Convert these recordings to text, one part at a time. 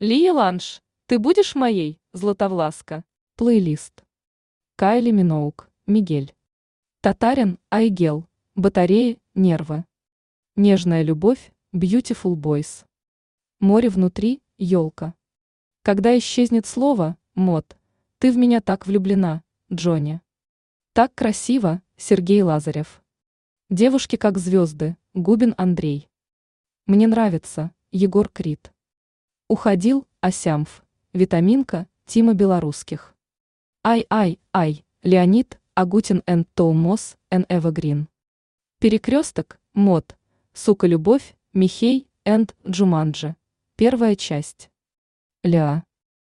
Лия Ланш, ты будешь моей, Златовласка? Плейлист. Кайли Миноуг, Мигель. Татарин, Айгел, батареи, нервы. Нежная любовь, Beautiful Boys. Море внутри, елка. Когда исчезнет слово, мод, ты в меня так влюблена, Джонни. Так красиво, Сергей Лазарев. Девушки как звезды, Губин Андрей. Мне нравится, Егор Крид. Уходил, Асямф, Витаминка, Тима Белорусских. Ай, Леонид, Агутин энд Тоумос, эн Эвагрин. Перекресток, мод, сука любовь, Михей, энд Джуманджи. Первая часть. Ля.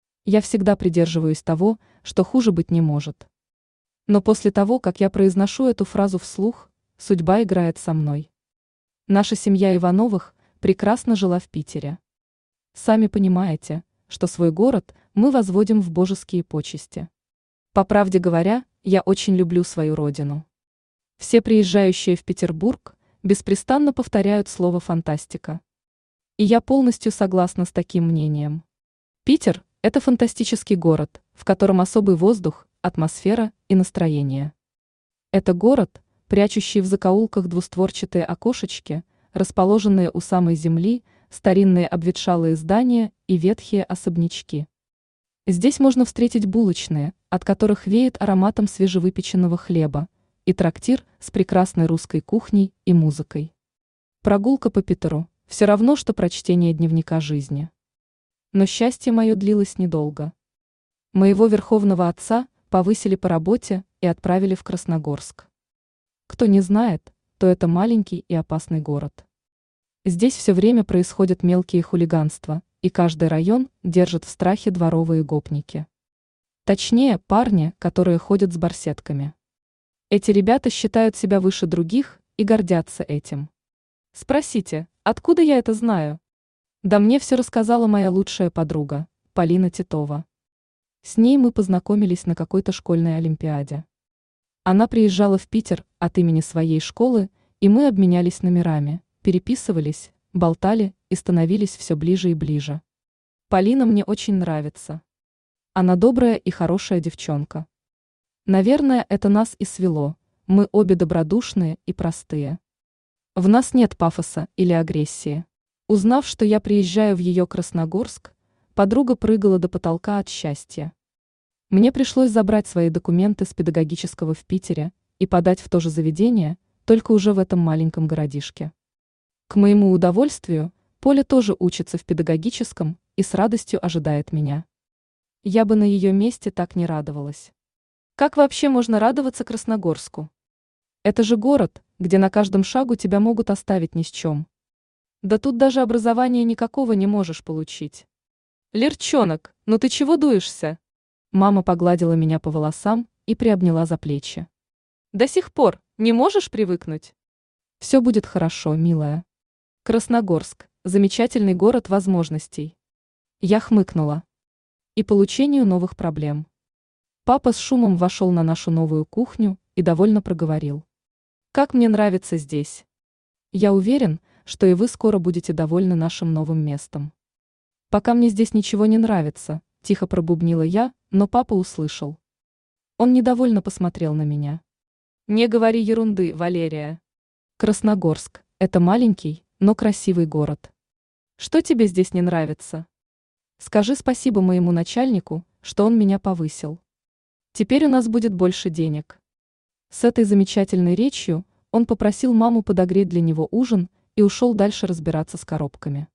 Я всегда придерживаюсь того, что хуже быть не может. Но после того, как я произношу эту фразу вслух, судьба играет со мной. Наша семья Ивановых прекрасно жила в Питере. Сами понимаете, что свой город мы возводим в божеские почести. По правде говоря, я очень люблю свою родину. Все приезжающие в Петербург беспрестанно повторяют слово «фантастика». И я полностью согласна с таким мнением. Питер – это фантастический город, в котором особый воздух, атмосфера и настроение. Это город, прячущий в закоулках двустворчатые окошечки, расположенные у самой земли, старинные обветшалые здания и ветхие особнячки. Здесь можно встретить булочные, от которых веет ароматом свежевыпеченного хлеба, и трактир с прекрасной русской кухней и музыкой. Прогулка по Питеру – все равно, что прочтение дневника жизни. Но счастье мое длилось недолго. Моего верховного отца повысили по работе и отправили в Красногорск. Кто не знает, то это маленький и опасный город. Здесь все время происходят мелкие хулиганства, и каждый район держит в страхе дворовые гопники. Точнее, парни, которые ходят с барсетками. Эти ребята считают себя выше других и гордятся этим. Спросите, откуда я это знаю? Да мне все рассказала моя лучшая подруга, Полина Титова. С ней мы познакомились на какой-то школьной олимпиаде. Она приезжала в Питер от имени своей школы, и мы обменялись номерами, переписывались, болтали и становились все ближе и ближе. Полина мне очень нравится. Она добрая и хорошая девчонка. Наверное, это нас и свело, мы обе добродушные и простые. В нас нет пафоса или агрессии. Узнав, что я приезжаю в ее Красногорск, подруга прыгала до потолка от счастья. Мне пришлось забрать свои документы с педагогического в Питере и подать в то же заведение, только уже в этом маленьком городишке. К моему удовольствию, Поля тоже учится в педагогическом и с радостью ожидает меня. Я бы на ее месте так не радовалась. Как вообще можно радоваться Красногорску? Это же город, где на каждом шагу тебя могут оставить ни с чем. Да тут даже образования никакого не можешь получить. Лерчонок, ну ты чего дуешься? Мама погладила меня по волосам и приобняла за плечи. До сих пор не можешь привыкнуть? Все будет хорошо, милая. Красногорск – замечательный город возможностей. Я хмыкнула. И получению новых проблем. Папа с шумом вошел на нашу новую кухню и довольно проговорил. Как мне нравится здесь. Я уверен, что и вы скоро будете довольны нашим новым местом. Пока мне здесь ничего не нравится, тихо пробубнила я, но папа услышал. Он недовольно посмотрел на меня. Не говори ерунды, Валерия. Красногорск – это маленький, но красивый город. Что тебе здесь не нравится? Скажи спасибо моему начальнику, что он меня повысил. Теперь у нас будет больше денег. С этой замечательной речью он попросил маму подогреть для него ужин и ушел дальше разбираться с коробками.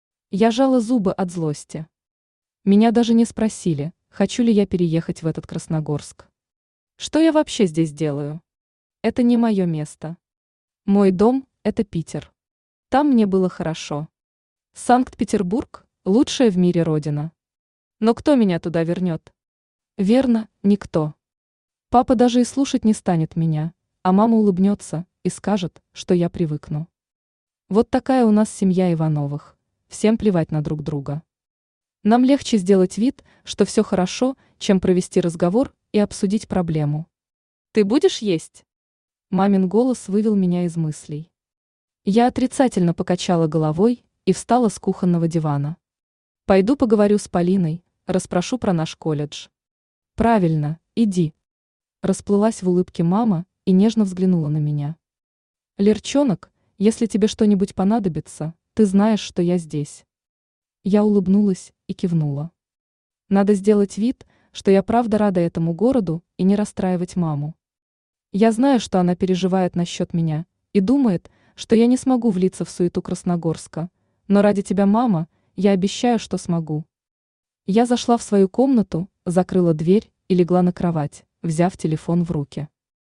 Я жала зубы от злости. Меня даже не спросили, хочу ли я переехать в этот Красногорск. Что я вообще здесь делаю? Это не мое место. Мой дом – это Питер. Там мне было хорошо. Санкт-Петербург – лучшая в мире родина. Но кто меня туда вернет? Верно, никто. Папа даже и слушать не станет меня, а мама улыбнется и скажет, что я привыкну. Вот такая у нас семья Ивановых. Всем плевать на друг друга. Нам легче сделать вид, что все хорошо, чем провести разговор и обсудить проблему. Ты будешь есть? Мамин голос вывел меня из мыслей. Я отрицательно покачала головой и встала с кухонного дивана. Пойду поговорю с Полиной, расспрошу про наш колледж. Правильно, иди. Расплылась в улыбке мама и нежно взглянула на меня. Лерчонок, если тебе что-нибудь понадобится, ты знаешь, что я здесь. Я улыбнулась и кивнула. Надо сделать вид, что я правда рада этому городу и не расстраивать маму. Я знаю, что она переживает насчет меня и думает, что я не смогу влиться в суету Красногорска, но ради тебя, мама, я обещаю, что смогу. Я зашла в свою комнату, закрыла дверь и легла на кровать, взяв телефон в руки.